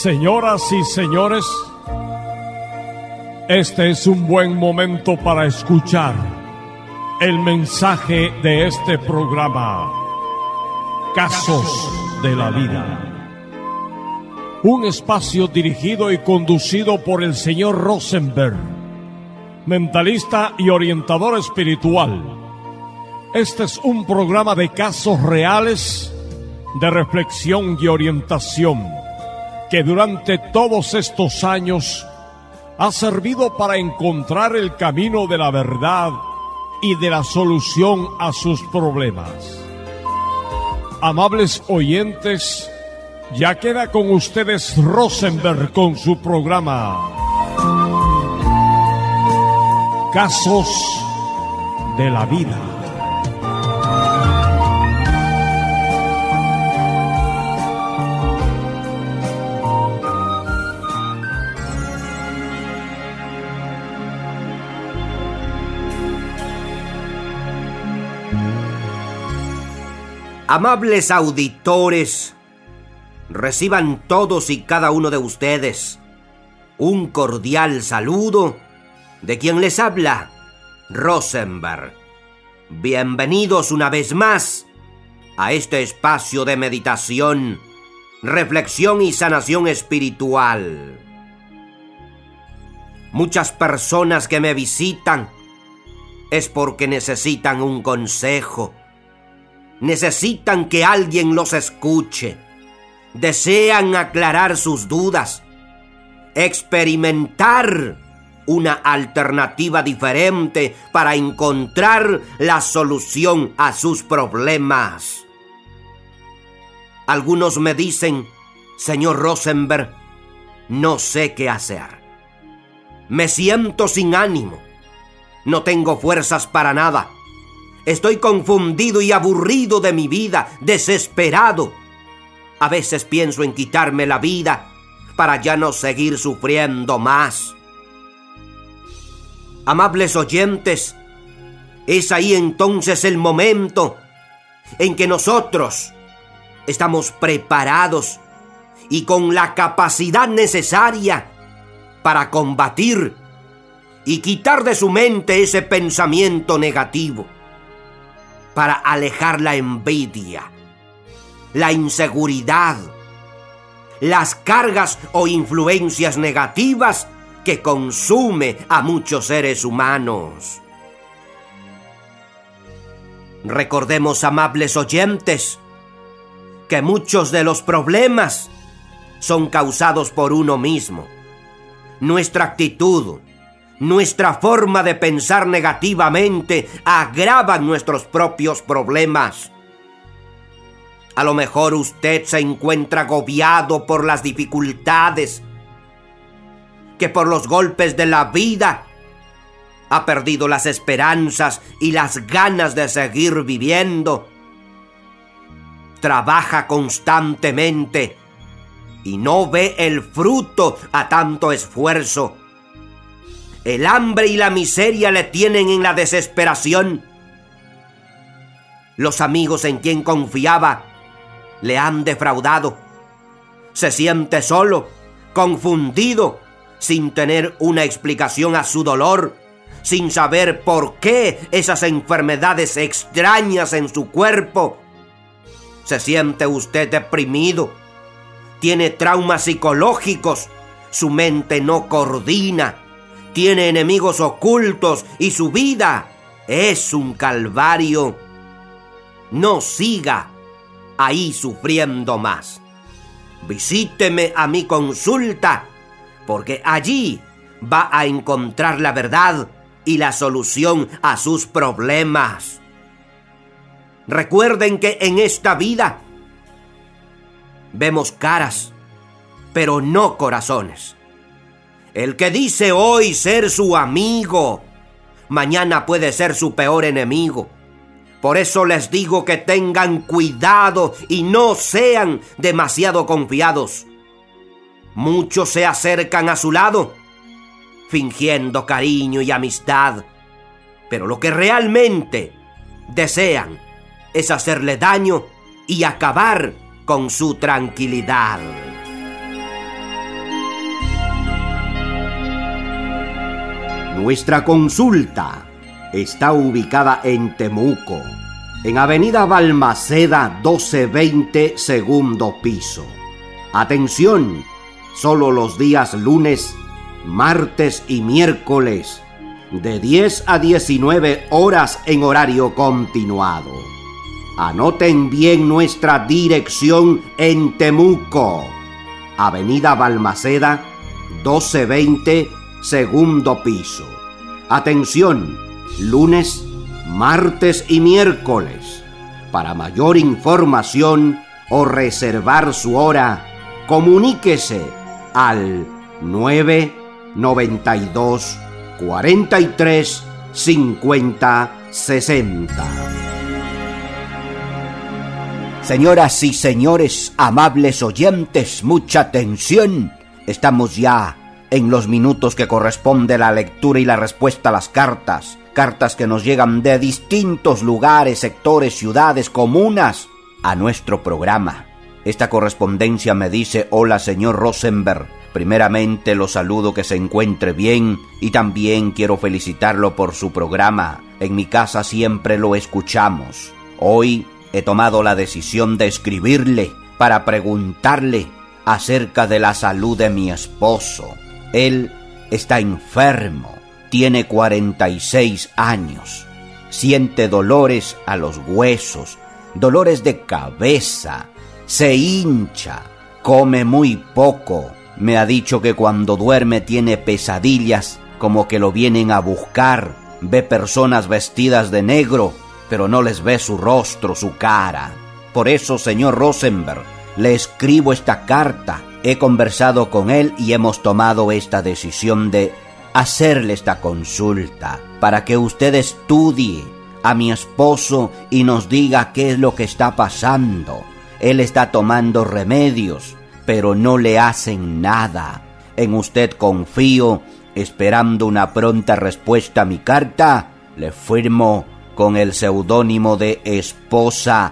Señoras y señores, este es un buen momento para escuchar el mensaje de este programa, Casos de la Vida. Un espacio dirigido y conducido por el señor Rosenberg, mentalista y orientador espiritual. Este es un programa de casos reales, de reflexión y orientación, que durante todos estos años ha servido para encontrar el camino de la verdad y de la solución a sus problemas. Amables oyentes, ya queda con ustedes Rosenberg con su programa Casos de la Vida. Amables auditores, reciban todos y cada uno de ustedes un cordial saludo de quien les habla, Rosenberg. Bienvenidos una vez más a este espacio de meditación, reflexión y sanación espiritual. Muchas personas que me visitan es porque necesitan un consejo. Necesitan que alguien los escuche. Desean aclarar sus dudas, experimentar una alternativa diferente para encontrar la solución a sus problemas. Algunos me dicen, señor Rosenberg, no sé qué hacer. Me siento sin ánimo. No tengo fuerzas para nada. Estoy confundido y aburrido de mi vida, desesperado. A veces pienso en quitarme la vida para ya no seguir sufriendo más. Amables oyentes, es ahí entonces el momento en que nosotros estamos preparados y con la capacidad necesaria para combatir y quitar de su mente ese pensamiento negativo, para alejar la envidia, la inseguridad, las cargas o influencias negativas que consume a muchos seres humanos. Recordemos, amables oyentes, que muchos de los problemas son causados por uno mismo. Nuestra actitud, nuestra forma de pensar negativamente agravan nuestros propios problemas. A lo mejor usted se encuentra agobiado por las dificultades, que por los golpes de la vida ha perdido las esperanzas y las ganas de seguir viviendo. Trabaja constantemente y no ve el fruto a tanto esfuerzo. El hambre y la miseria le tienen en la desesperación. Los amigos en quien confiaba le han defraudado. Se siente solo, confundido, sin tener una explicación a su dolor, sin saber por qué esas enfermedades extrañas en su cuerpo. Se siente usted deprimido, tiene traumas psicológicos, su mente no coordina, tiene enemigos ocultos y su vida es un calvario. No siga ahí sufriendo más. Visíteme a mi consulta, porque allí va a encontrar la verdad y la solución a sus problemas. Recuerden que en esta vida vemos caras, pero no corazones. El que dice hoy ser su amigo, mañana puede ser su peor enemigo. Por eso les digo que tengan cuidado y no sean demasiado confiados. Muchos se acercan a su lado, fingiendo cariño y amistad, pero lo que realmente desean es hacerle daño y acabar con su tranquilidad. Nuestra consulta está ubicada en Temuco, en Avenida Balmaceda 1220, segundo piso. Atención, solo los días lunes, martes y miércoles, de 10 a 19 horas en horario continuado. Anoten bien nuestra dirección en Temuco, Avenida Balmaceda 1220, segundo piso. Atención, lunes, martes y miércoles. Para mayor información o reservar su hora, comuníquese al 992 43 50 60. Señoras y señores, amables oyentes, mucha atención. Estamos ya en los minutos que corresponde la lectura y la respuesta a las cartas. Cartas que nos llegan de distintos lugares, sectores, ciudades, comunas, a nuestro programa. Esta correspondencia me dice: hola, señor Rosenberg. Primeramente lo saludo, que se encuentre bien, y también quiero felicitarlo por su programa. En mi casa siempre lo escuchamos. Hoy he tomado la decisión de escribirle para preguntarle acerca de la salud de mi esposo. Él está enfermo, tiene 46 años, siente dolores a los huesos, dolores de cabeza, se hincha, come muy poco. Me ha dicho que cuando duerme tiene pesadillas, como que lo vienen a buscar. Ve personas vestidas de negro, pero no les ve su rostro, su cara. Por eso, señor Rosenberg, le escribo esta carta. He conversado con él y hemos tomado esta decisión de hacerle esta consulta para que usted estudie a mi esposo y nos diga qué es lo que está pasando. Él está tomando remedios, pero no le hacen nada. En usted confío, esperando una pronta respuesta a mi carta. Le firmo con el seudónimo de Esposa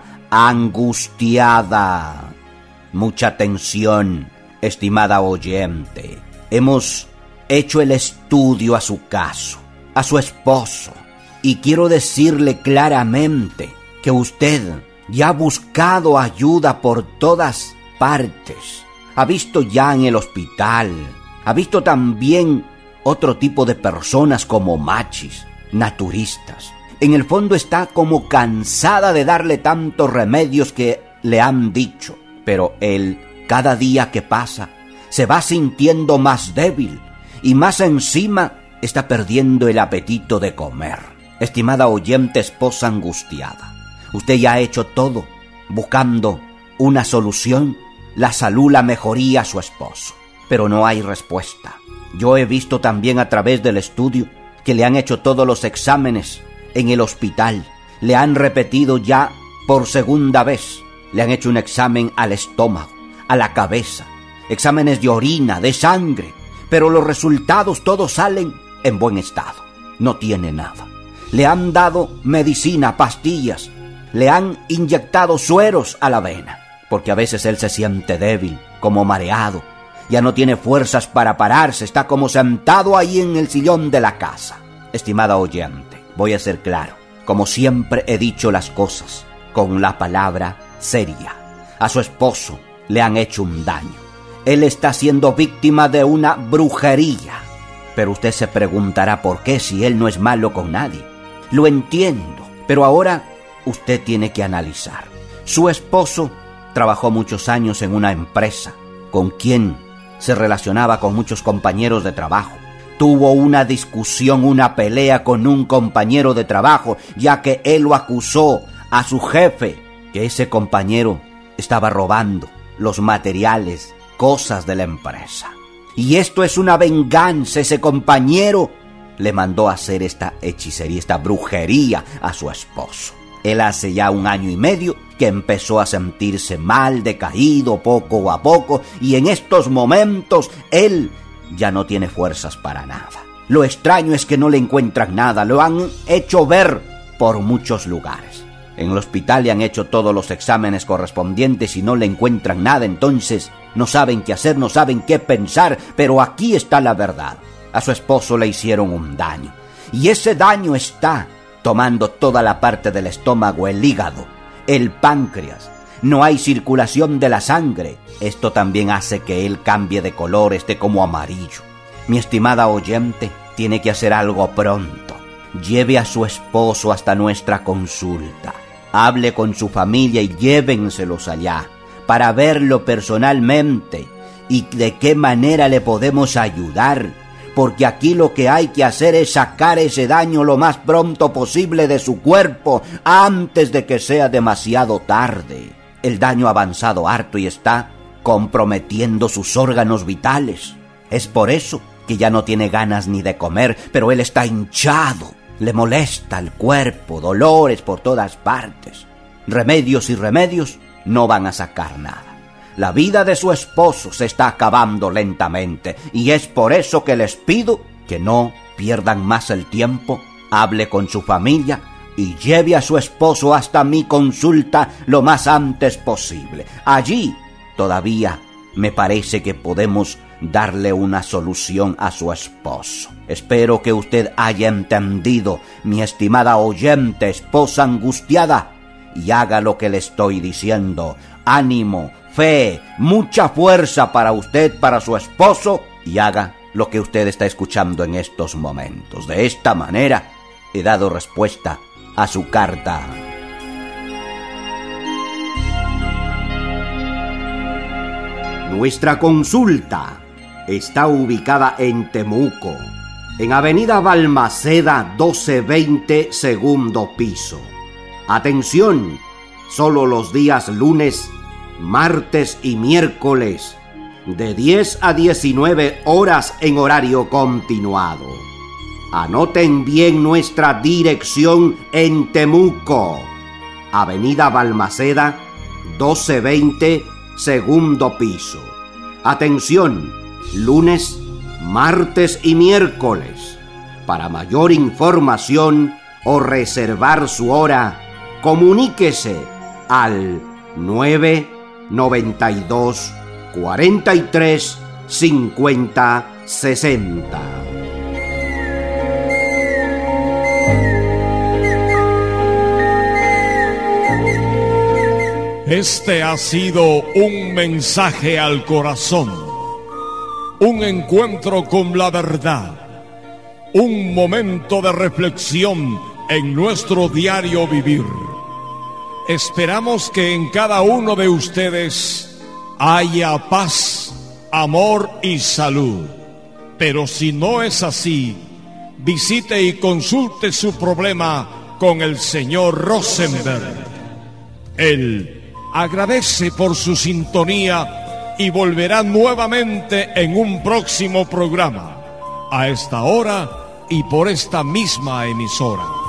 Angustiada. Mucha atención, estimada oyente. Hemos hecho el estudio a su caso, a su esposo, y quiero decirle claramente que usted ya ha buscado ayuda por todas partes. Ha visto ya en el hospital, ha visto también otro tipo de personas como machis, naturistas. En el fondo está como cansada de darle tantos remedios que le han dicho, pero él, cada día que pasa, se va sintiendo más débil y más encima está perdiendo el apetito de comer. Estimada oyente, esposa angustiada, usted ya ha hecho todo buscando una solución, la salud, la mejoría a su esposo, pero no hay respuesta. Yo he visto también a través del estudio que le han hecho todos los exámenes en el hospital, le han repetido ya por segunda vez, le han hecho un examen al estómago, a la cabeza, exámenes de orina, de sangre, pero los resultados todos salen en buen estado, no tiene nada. Le han dado medicina, pastillas, le han inyectado sueros a la vena, porque a veces él se siente débil, como mareado, ya no tiene fuerzas para pararse, está como sentado ahí en el sillón de la casa. Estimada oyente, voy a ser claro, como siempre he dicho las cosas, con la palabra seria. A su esposo le han hecho un daño. Él está siendo víctima de una brujería. Pero usted se preguntará por qué, si él no es malo con nadie. Lo entiendo, pero ahora usted tiene que analizar. Su esposo trabajó muchos años en una empresa con quien se relacionaba con muchos compañeros de trabajo. Tuvo una discusión, una pelea con un compañero de trabajo, ya que él lo acusó a su jefe, que ese compañero estaba robando los materiales, cosas de la empresa. Y esto es una venganza. Ese compañero le mandó a hacer esta hechicería, esta brujería a su esposo. Él hace ya 1 año y medio que empezó a sentirse mal, decaído poco a poco, y en estos momentos él ya no tiene fuerzas para nada. Lo extraño es que no le encuentran nada, lo han hecho ver por muchos lugares. En el hospital le han hecho todos los exámenes correspondientes y no le encuentran nada, entonces no saben qué hacer, no saben qué pensar, pero aquí está la verdad. A su esposo le hicieron un daño, y ese daño está tomando toda la parte del estómago, el hígado, el páncreas. No hay circulación de la sangre. Esto también hace que él cambie de color, esté como amarillo. Mi estimada oyente, tiene que hacer algo pronto. Lleve a su esposo hasta nuestra consulta. Hable con su familia y llévenselos allá para verlo personalmente y de qué manera le podemos ayudar. Porque aquí lo que hay que hacer es sacar ese daño lo más pronto posible de su cuerpo antes de que sea demasiado tarde. El daño ha avanzado harto y está comprometiendo sus órganos vitales. Es por eso que ya no tiene ganas ni de comer, pero él está hinchado. Le molesta el cuerpo, dolores por todas partes. Remedios y remedios no van a sacar nada. La vida de su esposo se está acabando lentamente y es por eso que les pido que no pierdan más el tiempo. Hable con su familia y lleve a su esposo hasta mi consulta lo más antes posible. Allí todavía me parece que podemos darle una solución a su esposo. Espero que usted haya entendido, mi estimada oyente, esposa angustiada, y haga lo que le estoy diciendo. Ánimo, fe, mucha fuerza para usted, para su esposo, y haga lo que usted está escuchando en estos momentos. De esta manera he dado respuesta a su carta. Nuestra consulta está ubicada en Temuco, en Avenida Balmaceda 1220, segundo piso. Atención, solo los días lunes, martes y miércoles, de 10 a 19 horas en horario continuado. Anoten bien nuestra dirección en Temuco, Avenida Balmaceda 1220, segundo piso. Atención, lunes, martes y miércoles. Para mayor información o reservar su hora, comuníquese al 992 43 50 60. Este ha sido un mensaje al corazón, un encuentro con la verdad, un momento de reflexión en nuestro diario vivir. Esperamos que en cada uno de ustedes haya paz, amor y salud. Pero si no es así, visite y consulte su problema con el señor Rosenberg. Él agradece por su sintonía y volverá nuevamente en un próximo programa, a esta hora y por esta misma emisora.